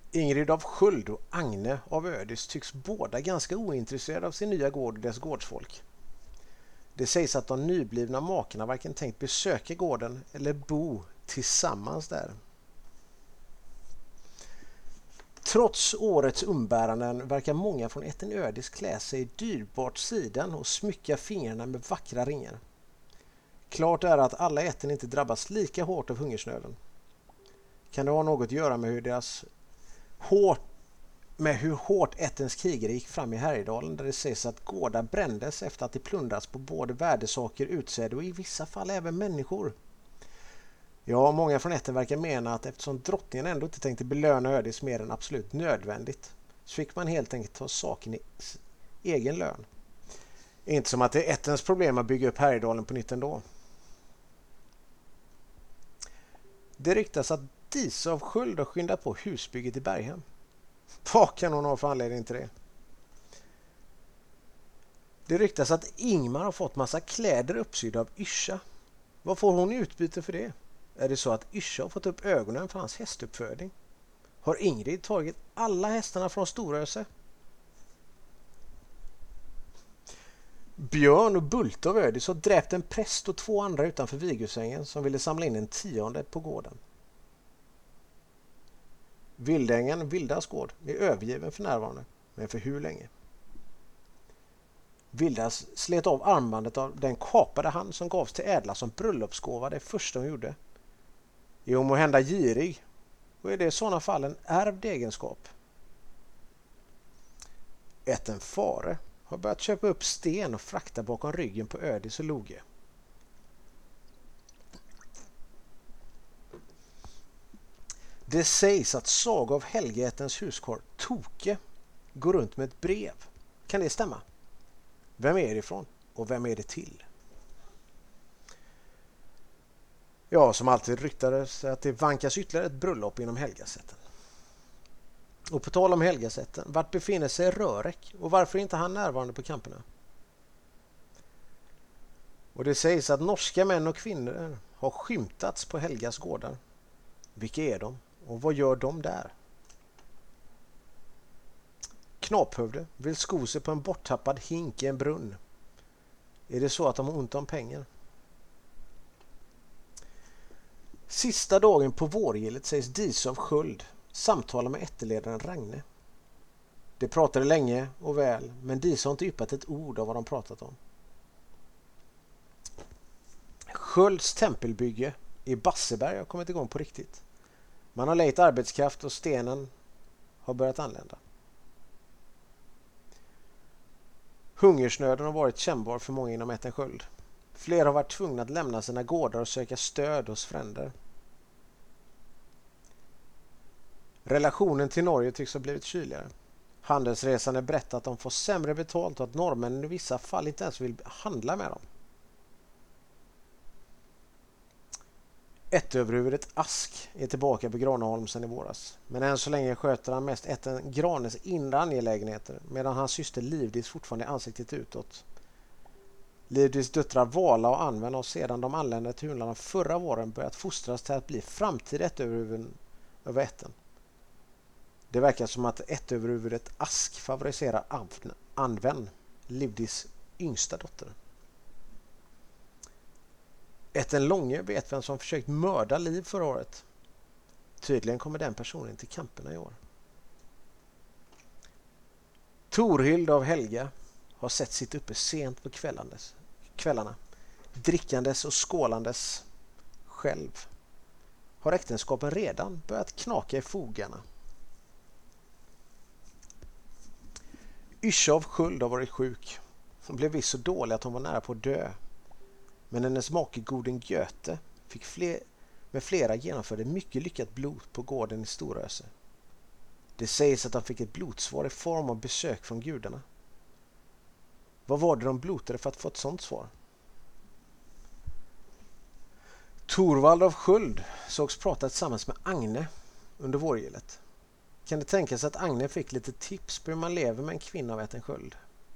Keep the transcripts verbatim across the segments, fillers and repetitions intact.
Ingrid av Sköld och Agne av Ödis tycks båda ganska ointresserade av sin nya gård och dess gårdsfolk. Det sägs att de nyblivna makarna varken tänkt besöka gården eller bo tillsammans där. Trots årets umbäranden verkar många från ätten Ödis klä sig i dyrbart siden och smycka fingrarna med vackra ringar. Klart är att alla ätten inte drabbas lika hårt av hungersnöden. Kan det ha något att göra med hur deras hårt med hur hårt ättens krigare gick fram i Härjedalen, där det sägs att gårdar brändes efter att de plundrats på både värdesaker, utsäde och i vissa fall även människor. Ja, många från ätten verkar mena att eftersom drottningen ändå inte tänkte belöna Ödis mer än absolut nödvändigt, så fick man helt enkelt ta saken i egen lön. Inte som att det är ättens problem att bygga upp Härjedalen på nytt ändå. Det ryktas att Disa av Sköld har skyndat på husbygget i Berghem. Vad kan hon ha för anledning till det? Det ryktas att Ingmar har fått massa kläder uppsydda av Yrsa. Vad får hon i utbyte för det? Är det så att Yrsa har fått upp ögonen för hans hästuppfödning? Har Ingrid tagit alla hästarna från Storöse? Björn och Bulta av Ödis har dräpt en präst och två andra utanför Vigusängen som ville samla in en tionde på gården. Vildängen, Vildas gård, är övergiven för närvarande, men för hur länge? Vildas slet av armbandet av den kapade hand som gavs till Ädla som bröllopsgåva det första hon gjorde. Är hon måhända girig? Och är det i sådana fall en ärvd egenskap? Ätten Fare har börjat köpa upp sten och frakta bakom ryggen på Ödis och Loge. Det sägs att Saga av Helgeättens huskarl Toke går runt med ett brev. Kan det stämma? Vem är det ifrån? Och vem är det till? Ja, som alltid ryktades att det vankas ytterligare ett bröllop inom Helgasätten. Och på tal om Helgasätten, vart befinner sig Rörek och varför är inte han närvarande på kamperna? Och det sägs att norska män och kvinnor har skymtats på Helgas gårdar. Vilka är de? Och vad gör de där? Knaphövde vill sko sig på en borttappad hink i en brunn. Är det så att de har ont om pengar? Sista dagen på vårgillet sägs Disa av Sköld samtala med ätterledaren Ragne. De pratade länge och väl, men Disa har inte yppat ett ord av vad de pratat om. Skölds tempelbygge i Basseberg har kommit igång på riktigt. Man har lejt arbetskraft och stenen har börjat anlända. Hungersnöden har varit kännbar för många inom ätten Sköld. Flera har varit tvungna att lämna sina gårdar och söka stöd hos fränder. Relationen till Norge tycks ha blivit kyligare. Handelsresande berättar att de får sämre betalt och att norrmännen i vissa fall inte ens vill handla med dem. Ättöverhuvudet Ask är tillbaka på Graneholm sedan i våras. Men än så länge sköter han mest ätten Granes inre angelägenheter medan hans syster Livdis fortfarande är ansiktet utåt. Livdis döttrar Vala och Anven har sedan de anlände till Hunland förra våren börjat fostras till att bli framtida ättöverhuvuden över ätten. Det verkar som att ättöverhuvudet Ask favoriserar Anven, Livdis yngsta dotter. Ätten Långe vet vem som försökt mörda Liv förra året. Tydligen kommer den personen till kamperna i år. Torhild av Helga har sett sitt uppe sent på kvällarna, drickandes och skålandes själv. Har äktenskapen redan börjat knaka i fogarna. Yrsa av Sköld har varit sjuk. Hon blev visst så dålig att hon var nära på att dö. Men hennes make Goden Göte fick fler, med flera genomförde mycket lyckat blod på gården i Storöse. Det sägs att de fick ett blodsvar i form av besök från gudarna. Vad var det de blotade för att få ett sånt svar? Torvald av Sköld sågs prata tillsammans med Agne under vårgillet. Kan det tänkas att Agne fick lite tips på hur man lever med en kvinna av ätten Sköld?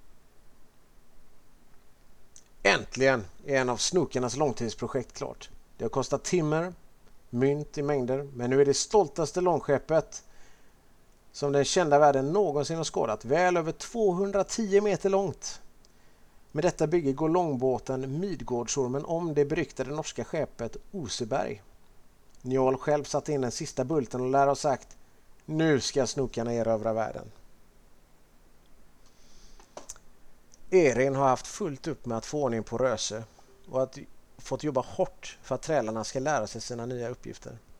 Äntligen är en av snokarnas långtidsprojekt klart. Det har kostat timmer, mynt i mängder, men nu är det stoltaste långskeppet som den kända världen någonsin har skådat, väl över tvåhundratio meter långt. Med detta bygge går långbåten Midgårdsormen om det beryktade norska skeppet Oseberg. Njål själv satte in den sista bulten och lär ha sagt: nu ska snokarna erövra världen. Erin har haft fullt upp med att få ordning på Röse och att fått jobba hårt för att trälarna ska lära sig sina nya uppgifter.